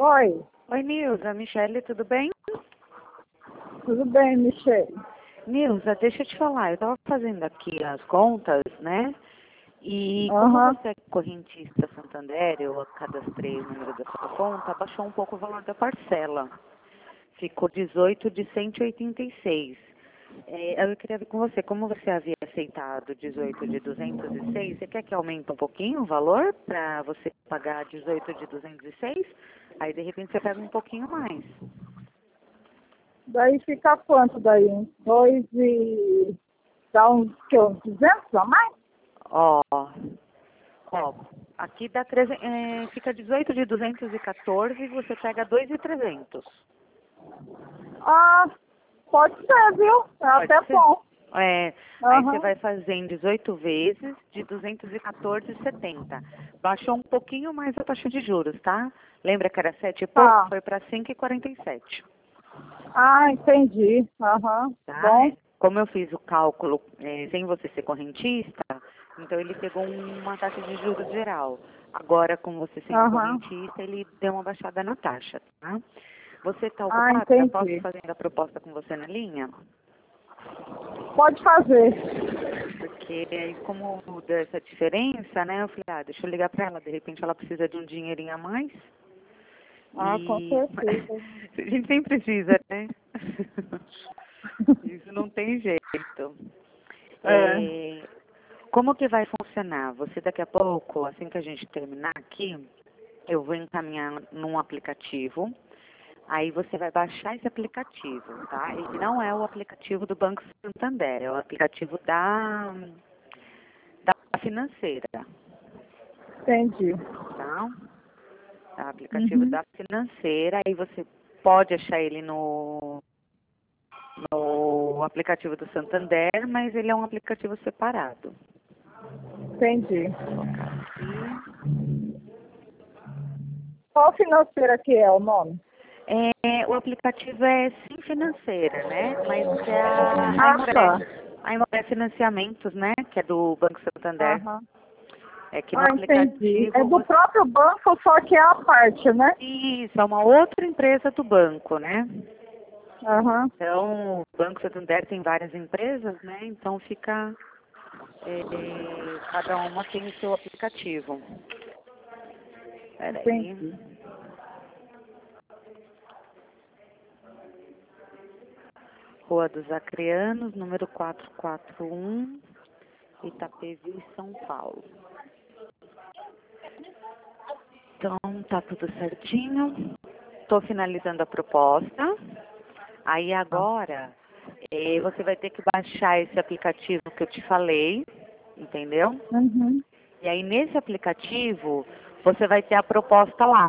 Oi, Oi, Nilza. Michele, tudo bem? tudo bem, Michele? Nilza, deixa eu te falar. Eu estava fazendo aqui as contas, né? E como Aham. você é correntista Santander, eu cadastrei o número da sua conta, baixou um pouco o valor da parcela. Ficou 18 de 186. Eu queria ver com você, como você havia aceitado 18 de 206, você quer que aumente um pouquinho o valor para você pagar 18 de 206? Aí, de repente, você pega um pouquinho mais. Daí fica quanto daí? Dois e... Dá uns, que, uns 200 a mais? Ó, ó, aqui dá fica 18 de 214 e você pega 2.300. Ah, pode ser, viu? É Pode até ser? bom. Aí você Aham. vai fazer em 18 vezes de 214,70. Baixou um pouquinho mais a taxa de juros, tá? Lembra que era 7 e pouco? Tá. Foi para 5,47. Ah, entendi. Aham. Tá? Bom. Como eu fiz o cálculo sem você ser correntista, então ele pegou uma taxa de juros geral. Agora, com você sendo Aham. correntista, ele deu uma baixada na taxa, tá? Você está Ah, ocupada? Posso entendi. fazer a proposta com você na linha? Pode fazer. Porque aí, como deu essa diferença, né, eu falei, deixa eu ligar para ela, de repente ela precisa de um dinheirinho a mais. Ah, com E certeza. a gente sempre precisa, né? Isso não tem jeito. É. Como que vai funcionar? Você daqui a pouco, assim que a gente terminar aqui, eu vou encaminhar num aplicativo. Aí você vai baixar esse aplicativo, tá? Ele não é o aplicativo do Banco Santander, é o aplicativo da financeira, Entendi. tá? É o aplicativo Uhum. da financeira, aí você pode achar ele no aplicativo do Santander, mas ele é um aplicativo separado. Entendi. Vou colocar aqui. Qual financeira que é o nome? O aplicativo é Sim Financeira, né? Mas é Ah, tá. a Imoré Financiamentos, né? Que é do Banco Santander. Aham. É que no Ah, entendi. É aplicativo do você... próprio banco, só que é a parte, né? Isso, é uma outra empresa do banco, né? Aham. Então, o Banco Santander tem várias empresas, né? Então fica... cada uma tem o seu aplicativo. Peraí. Entendi. Rua dos Acreanos, número 441, Itapevi, São Paulo. Então, tá tudo certinho. Estou finalizando a proposta. Aí agora, você vai ter que baixar esse aplicativo que eu te falei, entendeu? Uhum. E aí nesse aplicativo, você vai ter a proposta lá,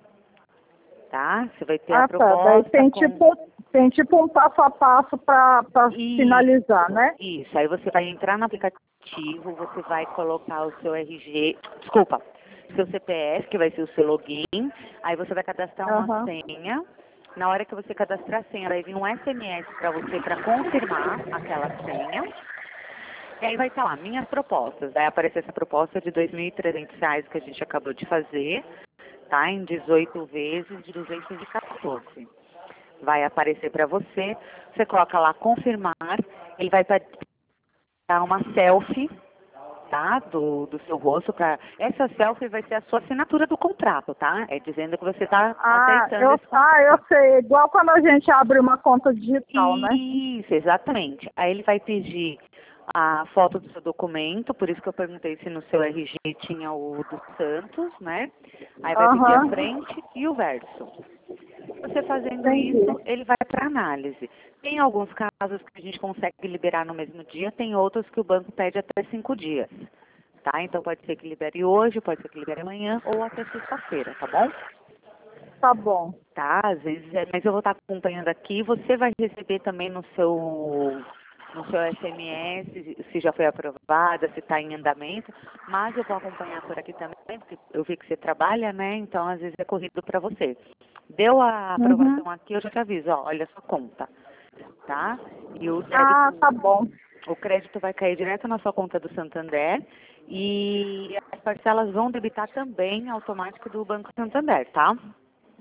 tá? Você vai ter a Ah, tá. Daí proposta com... tem tipo um passo a passo para finalizar, Isso, né? isso. Aí você vai entrar no aplicativo, você vai colocar o seu RG, desculpa, seu CPF, que vai ser o seu login, aí você vai cadastrar uma Aham. senha. Na hora que você cadastrar a senha, vai vir um SMS para você para confirmar aquela senha. E aí vai estar lá, minhas propostas. Vai aparecer essa proposta de R$ 2.300 que a gente acabou de fazer, tá? Em 18 vezes de 214. Vai aparecer para você, você coloca lá confirmar, ele vai dar uma selfie, tá? Do seu rosto. Essa selfie vai ser a sua assinatura do contrato, tá? É dizendo que você está aceitando esse contrato. Eu sei. Igual quando a gente abre uma conta digital, né? Isso, exatamente. Aí ele vai pedir a foto do seu documento, por isso que eu perguntei se no seu RG tinha o do Santos, né? Aí vai pedir a Aham. frente e o verso. Você fazendo Entendi. isso, ele vai para análise. Tem alguns casos que a gente consegue liberar no mesmo dia, tem outros que o banco pede até 5 dias, tá? Então pode ser que libere hoje, pode ser que libere amanhã ou até sexta-feira, tá bom? Tá bom. Tá, às vezes, mas eu vou estar acompanhando aqui. Você vai receber também no seu SMS se já foi aprovada, se está em andamento. Mas eu vou acompanhar por aqui também, porque eu vi que você trabalha, né? Então, às vezes é corrido para você. Deu a Uhum. aprovação aqui, eu já te aviso, ó, olha a sua conta, tá? E Ah, tá bom. o crédito vai cair direto na sua conta do Santander e as parcelas vão debitar também automático do Banco Santander, tá?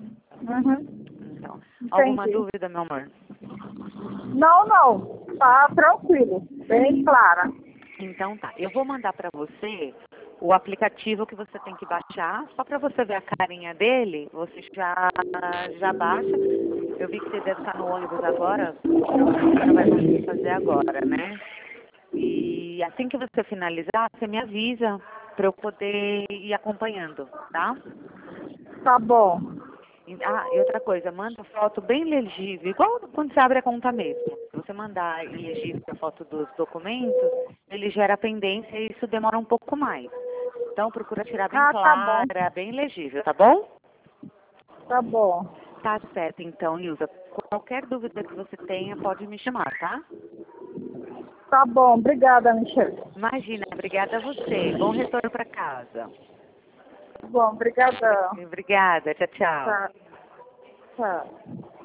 Uhum. Então, Entendi. alguma dúvida, meu amor? Não, não. Tá tranquilo. Bem clara. Então tá, eu vou mandar para você o aplicativo que você tem que baixar, só para você ver a carinha dele, você já baixa. Eu vi que você deve estar no ônibus agora, provavelmente você não vai conseguir fazer agora, né? E assim que você finalizar, você me avisa para eu poder ir acompanhando, tá? Tá bom. E outra coisa, manda foto bem legível, igual quando você abre a conta mesmo. Se você mandar ilegível a foto dos documentos, ele gera pendência e isso demora um pouco mais. Então procura tirar bem Tá bom. clara, bem legível, tá bom? Tá bom. Tá certo então, Ilza. Qualquer dúvida que você tenha, pode me chamar, tá? Tá bom. Obrigada, Michelle. Imagina, obrigada a você. Bom retorno para casa. Tá bom, obrigadão. Obrigada, tchau, tchau. Tá. Tá.